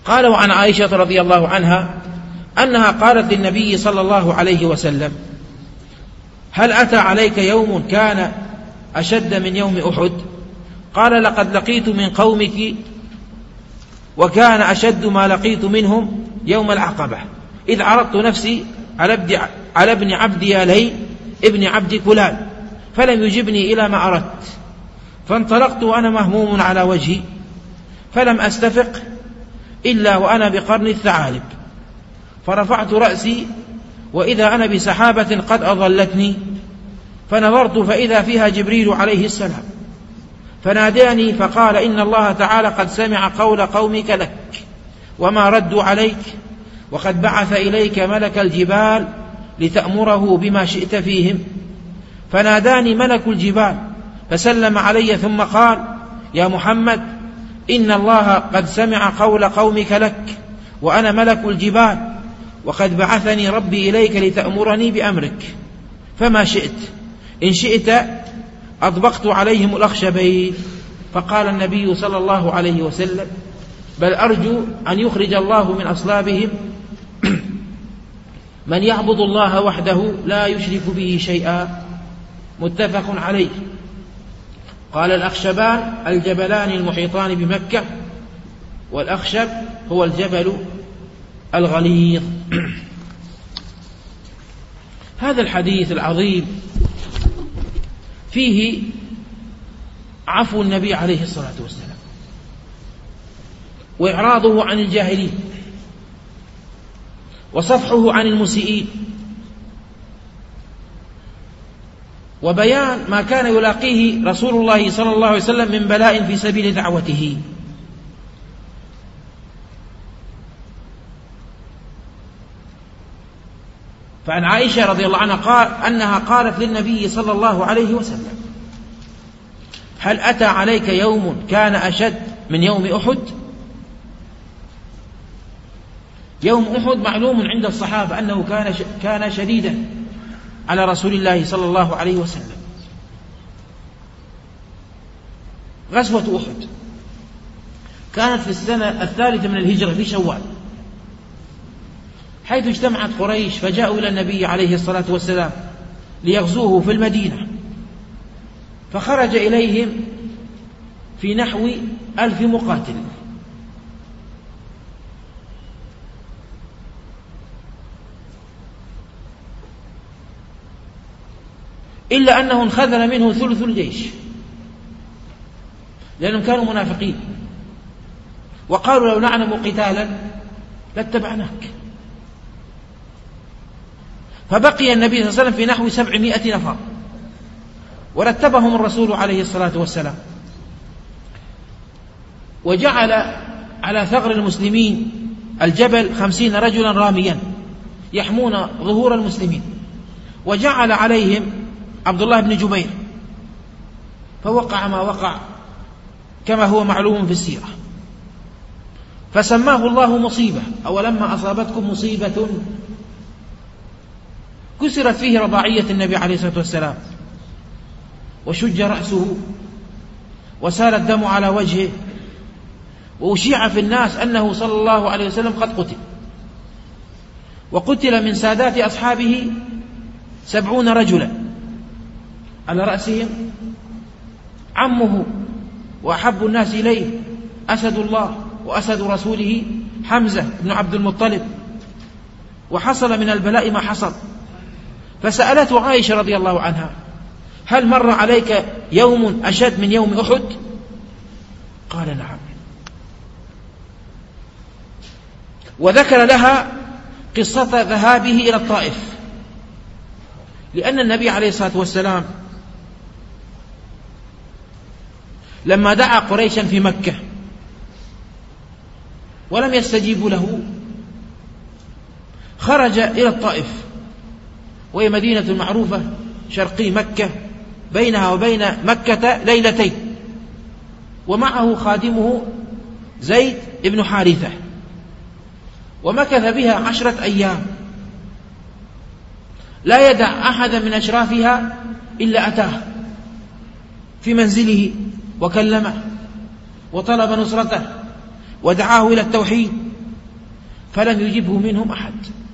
قال: وعن عائشة رضي الله عنها أنها قالت للنبي صلى الله عليه وسلم: هل أتى عليك يوم كان أشد من يوم أحد؟ قال: لقد لقيت من قومك وكان أشد ما لقيت منهم يوم العقبة، إذ عرضت نفسي على ابن عبد يالي ابن عبد كلال فلم يجبني إلى ما أردت، فانطلقت وأنا مهموم على وجهي، فلم أستفق إلا وأنا بقرن الثعالب، فرفعت رأسي وإذا أنا بسحابة قد أظلتني، فنظرت فإذا فيها جبريل عليه السلام، فناداني فقال: إن الله تعالى قد سمع قول قومك لك وما ردوا عليك، وقد بعث إليك ملك الجبال لتأمره بما شئت فيهم. فناداني ملك الجبال فسلم علي ثم قال: يا محمد، إن الله قد سمع قول قومك لك وأنا ملك الجبال، وقد بعثني ربي إليك لتأمرني بأمرك، فما شئت، إن شئت أطبقت عليهم الأخشبين. فقال النبي صلى الله عليه وسلم: بل أرجو أن يخرج الله من أصلابهم من يعبد الله وحده لا يشرك به شيئا. متفق عليه. قال: الأخشبان الجبلان المحيطان بمكة، والأخشب هو الجبل الغليظ. هذا الحديث العظيم فيه عفو النبي عليه الصلاة والسلام وإعراضه عن الجاهلين وصفحه عن المسيئين، وبيان ما كان يلاقيه رسول الله صلى الله عليه وسلم من بلاء في سبيل دعوته. فعن عائشة رضي الله عنها أنها قالت للنبي صلى الله عليه وسلم: هل أتى عليك يوم كان أشد من يوم أحد؟ يوم أحد معلوم عند الصحابة أنه كان شديدا على رسول الله صلى الله عليه وسلم. غزوة أحد كانت في السنة 3 من الهجرة في شوال، حيث اجتمعت قريش فجاءوا إلى النبي عليه الصلاة والسلام ليغزوه في المدينة، فخرج إليهم في نحو 1000 مقاتل، إلا أنه انخذل منه ثلث الجيش، لأنهم كانوا منافقين وقالوا: لو نعلم قتالا لاتبعناك. فبقي النبي صلى الله عليه وسلم في نحو 700 نفر، ورتبهم الرسول عليه الصلاة والسلام، وجعل على ثغر المسلمين الجبل 50 رجلا راميا يحمون ظهور المسلمين، وجعل عليهم عبد الله بن جبير، فوقع ما وقع كما هو معلوم في السيرة، فسماه الله مصيبة: أولما أصابتكم مصيبة كسرت فيه رباعية النبي عليه الصلاة والسلام، وشج رأسه، وسال الدم على وجهه، وأشيع في الناس أنه صلى الله عليه وسلم قد قتل، وقتل من سادات أصحابه 70 رجلا، على رأسهم عمه وأحب الناس إليه أسد الله وأسد رسوله حمزة بن عبد المطلب. وحصل من البلاء ما حصل. فسألته عائشة رضي الله عنها: هل مر عليك يوم أشد من يوم أحد؟ قال: نعم. وذكر لها قصة ذهابه إلى الطائف، لأن النبي عليه الصلاة والسلام لما دعا قريشا في مكة ولم يستجيبوا له، خرج إلى الطائف، وهي مدينة معروفة شرقي مكة، بينها وبين مكة ليلتين، ومعه خادمه زيد بن حارثة، ومكث بها 10 أيام، لا يدع أحدا من أشرافها إلا أتاه في منزله وكلمه وطلب نصرته ودعاه إلى التوحيد فلم يجبه منهم أحد،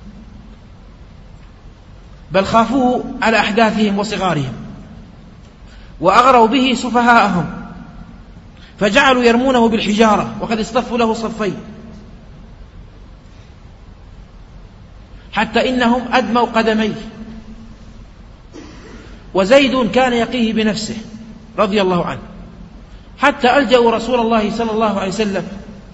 بل خافوه على أحداثهم وصغارهم، وأغروا به سفهاءهم، فجعلوا يرمونه بالحجارة وقد اصطفوا له صفين، حتى إنهم أدموا قدميه. وزيد كان يقيه بنفسه رضي الله عنه، حتى ألجأوا رسول الله صلى الله عليه وسلم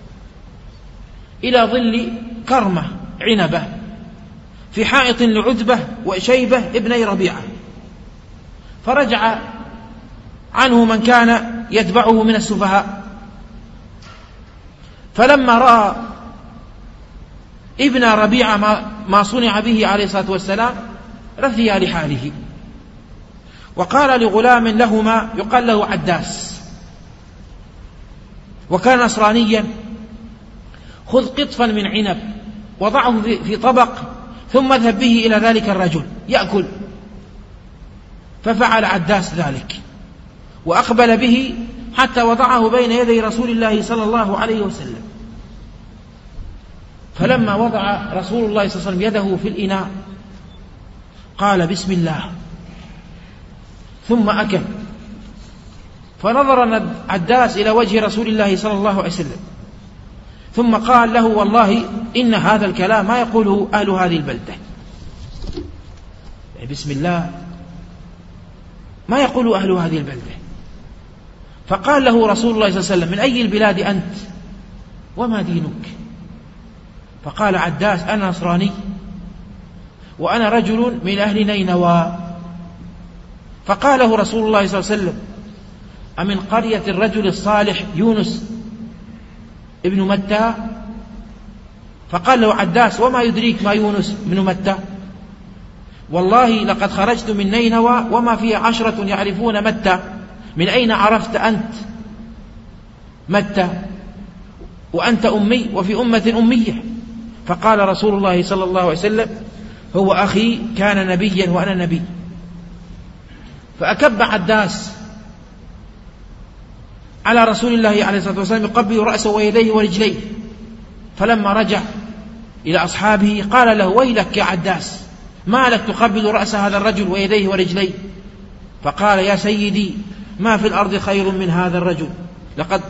إلى ظل كرمة عنبة في حائط لعتبة وشيبة ابني ربيعة، فرجع عنه من كان يتبعه من السفهاء. فلما رأى ابن ربيعة ما صنع به عليه الصلاة والسلام رثي لحاله، وقال لغلام لهما يقال له عداس وكان نصرانيا: خذ قطفا من عنب وضعه في طبق ثم اذهب به إلى ذلك الرجل يأكل. ففعل عداس ذلك وأقبل به حتى وضعه بين يدي رسول الله صلى الله عليه وسلم. فلما وضع رسول الله صلى الله عليه وسلم يده في الإناء قال: بسم الله، ثم أكل. فنظر عداس إلى وجه رسول الله صلى الله عليه وسلم ثم قال له: والله إن هذا الكلام ما يقوله أهل هذه البلدة، يعني بسم الله ما يقول أهل هذه البلدة. فقال له رسول الله صلى الله عليه وسلم: من أي البلاد أنت وما دينك؟ فقال عداس: أنا نصراني وأنا رجل من أهل نينوى. فقال له رسول الله صلى الله عليه وسلم: أمن قرية الرجل الصالح يونس ابن متى؟ فقال له عداس: وما يدريك ما يونس ابن متى؟ والله لقد خرجت من نينوى وما فيها 10 يعرفون متى، من أين عرفت أنت متى وأنت أمي وفي أمة أمية؟ فقال رسول الله صلى الله عليه وسلم: هو أخي كان نبيا وأنا نبي. فأكب عداس على رسول الله عليه الصلاة والسلام يقبل رأسه ويديه ورجليه. فلما رجع إلى أصحابه قال له: ويلك يا عداس، ما لك تقبل رأس هذا الرجل ويديه ورجليه؟ فقال: يا سيدي، ما في الأرض خير من هذا الرجل، لقد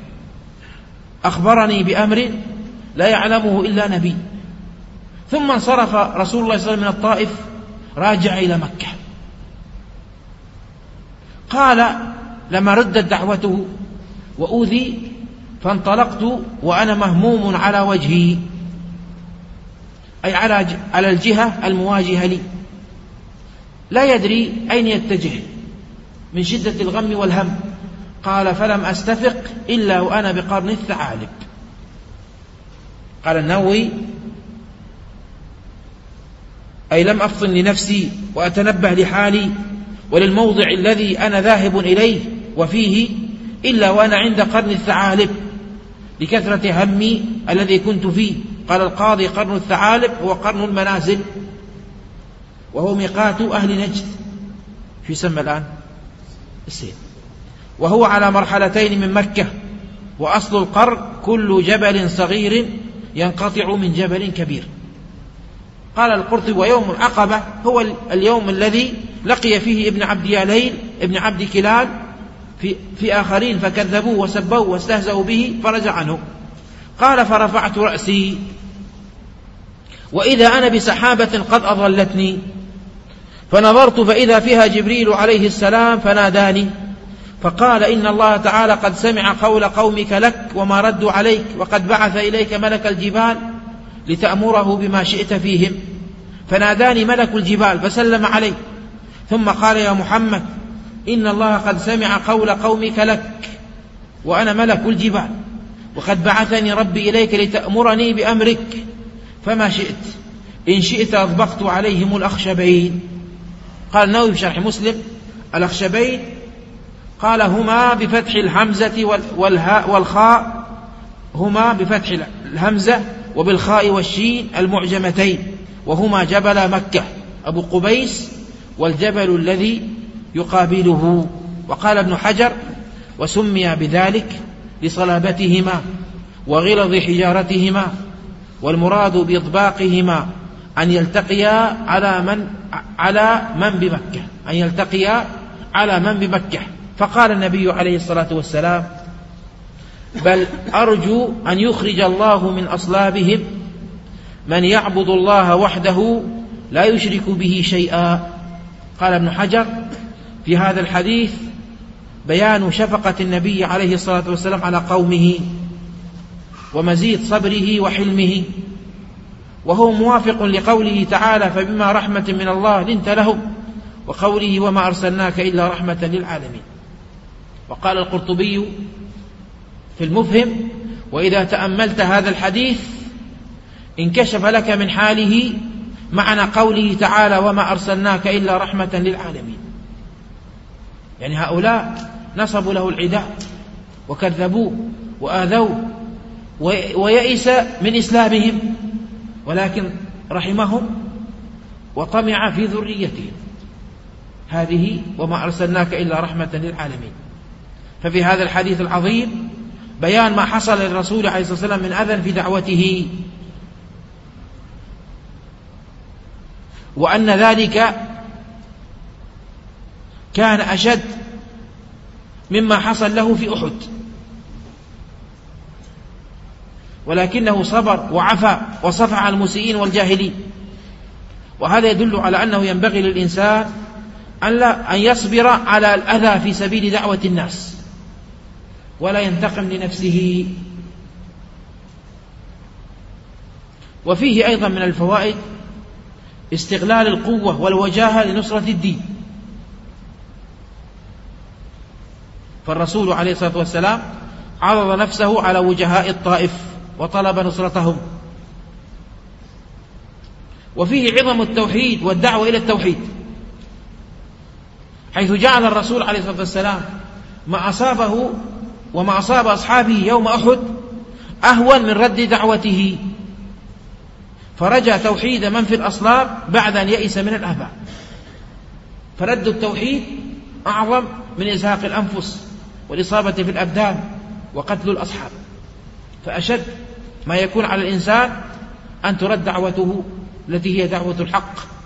أخبرني بأمر لا يعلمه إلا نبي. ثم انصرف رسول الله صلى الله عليه وسلم من الطائف راجع إلى مكة. قال: لما ردت دعوته وأوذي فانطلقت وأنا مهموم على وجهي، أي على الجهة المواجهة لي، لا يدري أين يتجه من شدة الغم والهم. قال: فلم أستفق إلا وأنا بقرن الثعالب. قال النووي: أي لم أفطن لنفسي وأتنبه لحالي وللموضع الذي أنا ذاهب إليه وفيه إلا وأنا عند قرن الثعالب لكثرة همي الذي كنت فيه. قال القاضي: قرن الثعالب هو قرن المنازل، وهو ميقات أهل نجد، في يسمى الآن السين، وهو على مرحلتين من مكة. وأصل القرن كل جبل صغير ينقطع من جبل كبير. قال القرطبي: ويوم العقبة هو اليوم الذي لقي فيه ابن عبد ياليل ابن عبد كلال في آخرين فكذبوه وسبوه واستهزأوا به فرجع عنه. قال: فرفعت رأسي وإذا أنا بسحابة قد أظلتني، فنظرت فإذا فيها جبريل عليه السلام فناداني فقال: إن الله تعالى قد سمع قول قومك لك وما ردوا عليك، وقد بعث إليك ملك الجبال لتأمره بما شئت فيهم. فناداني ملك الجبال فسلم عليه، ثم قال: يا محمد، إن الله قد سمع قول قومك لك وأنا ملك الجبال، وقد بعثني ربي إليك لتأمرني بأمرك، فما شئت، إن شئت أطبقت عليهم الأخشبين. قال النووي في شرح مسلم: الأخشبين قال هما بفتح الحمزة والهاء والخاء، هما بفتح الهمزة وبالخاء والشين المعجمتين، وهما جبل مكة أبو قبيس والجبل الذي يقابله. وقال ابن حجر: وسمي بذلك لصلابتهما وغلظ حجارتهما والمراد بإطباقهما أن يلتقيا على من بمكة، أن يلتقيا على من بمكة. فقال النبي عليه الصلاة والسلام: بل أرجو أن يخرج الله من أصلابهم من يعبد الله وحده لا يشرك به شيئا. قال ابن حجر في هذا الحديث بيان شفقة النبي عليه الصلاة والسلام على قومه ومزيد صبره وحلمه، وهو موافق لقوله تعالى: فبما رحمة من الله لنت لهم، وقوله: وما أرسلناك إلا رحمة للعالمين. وقال القرطبي في المفهم: وإذا تأملت هذا الحديث انكشف لك من حاله معنى قوله تعالى: وما أرسلناك إلا رحمة للعالمين. يعني هؤلاء نصبوا له العداء وكذبوه وآذوه ويئس من إسلامهم، ولكن رحمهم وطمع في ذريتهم. هذه وما أرسلناك إلا رحمة للعالمين. ففي هذا الحديث العظيم بيان ما حصل للرسول عليه الصلاة والسلام من أذى في دعوته، وأن ذلك كان أشد مما حصل له في أحد، ولكنه صبر وعفى وصفح عن المسيئين والجاهلين. وهذا يدل على أنه ينبغي للإنسان أن يصبر على الأذى في سبيل دعوة الناس ولا ينتقم لنفسه. وفيه أيضا من الفوائد استغلال القوة والوجاهة لنصرة الدين. فالرسول عليه الصلاة والسلام عرض نفسه على وجهاء الطائف وطلب نصرتهم. وفيه عظم التوحيد والدعوة إلى التوحيد، حيث جعل الرسول عليه الصلاة والسلام ما أصابه وما أصاب أصحابه يوم أحد أهون من رد دعوته، فرجى توحيد من في الأصلاب بعد أن يئس من الآباء. فرد التوحيد أعظم من إزهاق الأنفس والإصابة في الأبدان وقتل الأصحاب. فأشد ما يكون على الإنسان أن ترد دعوته التي هي دعوة الحق